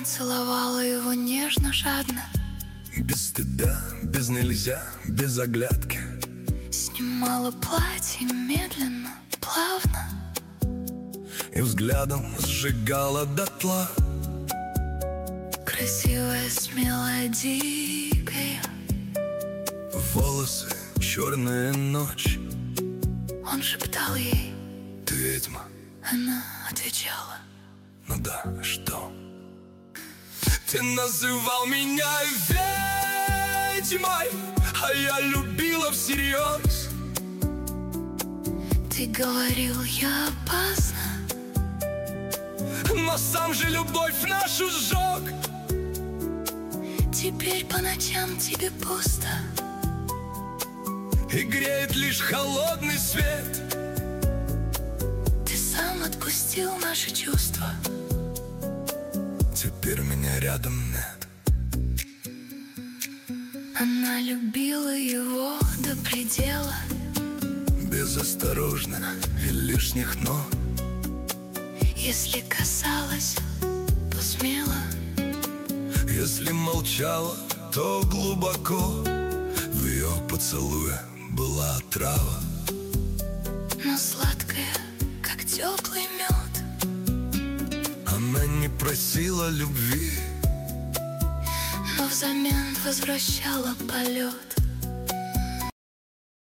Она целовала его нежно, жадно, без стыда, без нельзя, без оглядки. снимала платье медленно, плавно, и взглядом сжигала дотла. красивая, смелая, дикая. Волосы, черная ночь. Он шептал ей, Ты ведьма. она отвечала, Ну да, что? Ты называл меня ведьмой, а я любила всерьез. ты говорил, я опасна, но сам же любовь нашу сжег. теперь по ночам тебе пусто, и греет лишь холодный свет. ты сам отпустил наши чувства. Теперь меня рядом нет. Она любила его до предела, Без осторожных и лишних «но». если касалась, то смело, Если молчала, то глубоко. В ее поцелуе была отрава, но сладкая, как теплый мед. она не просила любви, Но взамен возвращала полет.